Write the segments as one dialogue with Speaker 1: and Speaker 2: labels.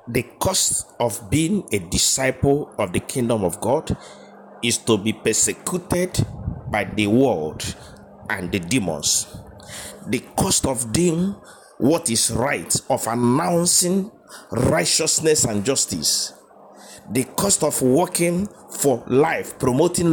Speaker 1: The cost of being a disciple of the kingdom of God is to be persecuted by the world and the demons. The cost of doing what is right, of announcing righteousness and justice. The cost of working for life, promoting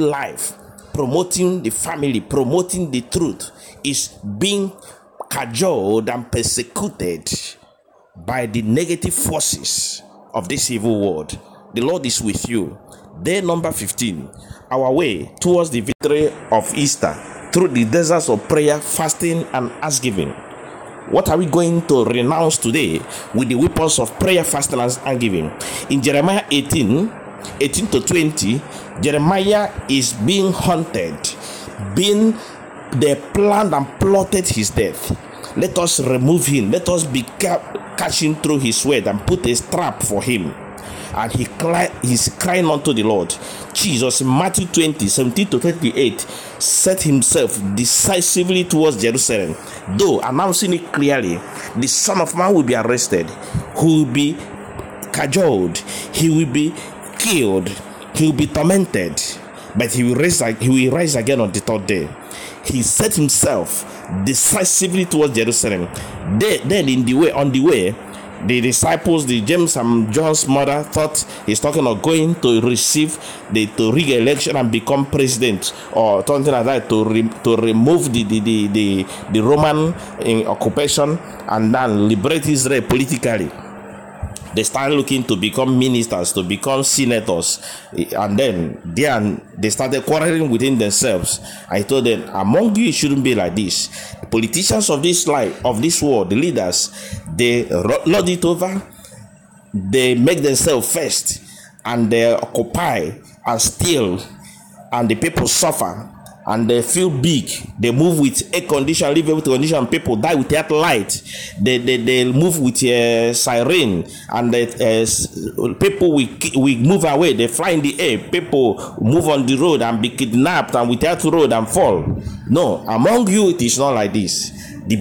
Speaker 1: the family, promoting the truth, is being cajoled and persecuted by the negative forces of this evil world. The Lord is with you. Day number 15, our way towards the victory of Easter through the deserts of prayer, fasting, and thanksgiving. What are we going to renounce today with the weapons of prayer, fasting, and thanksgiving? In Jeremiah 18 to 20, Jeremiah is being hunted, they planned and plotted his death. Let us remove him. Let us be catching through his word and put a trap for him. And he's crying unto the Lord. Jesus, in Matthew 20, 17 to 28, set himself decisively towards Jerusalem, though announcing it clearly: the Son of Man will be arrested, who will be cajoled, he will be killed, he will be tormented, but he will rise again on the third day. He set himself decisively towards Jerusalem. Then on the way, the disciples, the James and John's mother, thought he's talking of going to receive to rig election and become president or something like that, to remove the Roman occupation and then liberate Israel politically. They started looking to become ministers, to become senators, and then they started quarreling within themselves. I told them, among you, it shouldn't be like this. The politicians of this life, of this world, the leaders, they lord it over, they make themselves first, and they occupy and steal, and the people suffer. And they feel big. They move with air condition, live with condition. People die without light. They move with siren, and people we move away. They fly in the air. People move on the road and be kidnapped and without road and fall. No, among you it is not like this.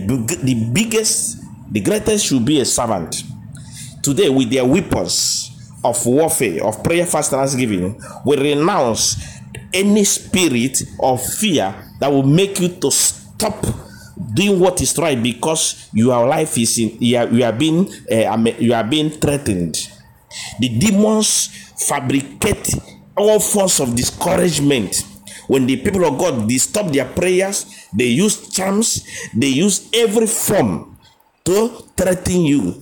Speaker 1: The greatest should be a servant. Today, with their weapons of warfare, of prayer, fast, and thanksgiving, we renounce any spirit of fear that will make you to stop doing what is right, because your life is you are being threatened. The demons fabricate all forms of discouragement. When the people of God stop their prayers, they use charms, they use every form to threaten you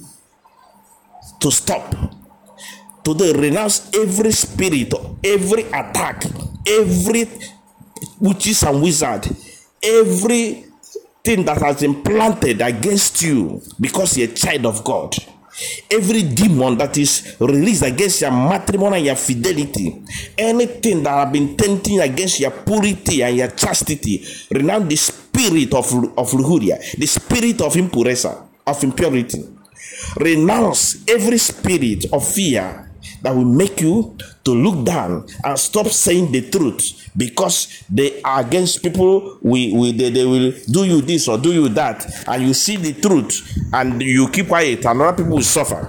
Speaker 1: to stop. To renounce every spirit, every attack, every witches and wizard, everything that has been planted against you because you're a child of God. Every demon that is released against your matrimony and your fidelity, anything that has been tempting against your purity and your chastity, renounce the spirit of lujuria, the spirit of impurity. Renounce every spirit of fear that will make you to look down and stop saying the truth, because they are against people. They will do you this or do you that, and you see the truth and you keep quiet, and other people will suffer.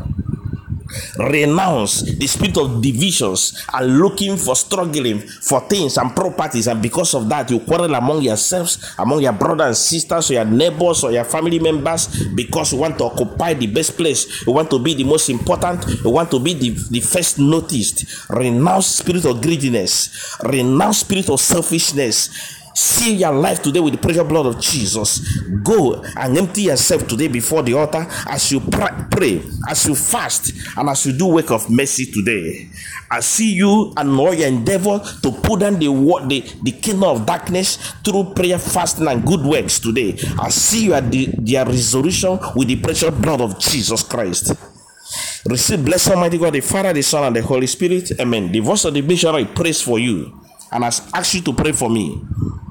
Speaker 1: Renounce the spirit of divisions and looking for struggling for things and properties, and because of that you quarrel among yourselves, among your brothers and sisters, or your neighbors, or your family members, because you want to occupy the best place, you want to be the most important, you want to be the first noticed. Renounce spirit of greediness, renounce spirit of selfishness. Seal your life today with the precious blood of Jesus. Go and empty yourself today before the altar as you pray, as you fast, and as you do work of mercy today. I see you and all your endeavor to put down the kingdom of darkness through prayer, fasting, and good works today. I see you at their resolution with the precious blood of Jesus Christ. Receive, bless Almighty God, the Father, the Son, and the Holy Spirit. Amen. The voice of the missionary prays for you, and has asked you to pray for me.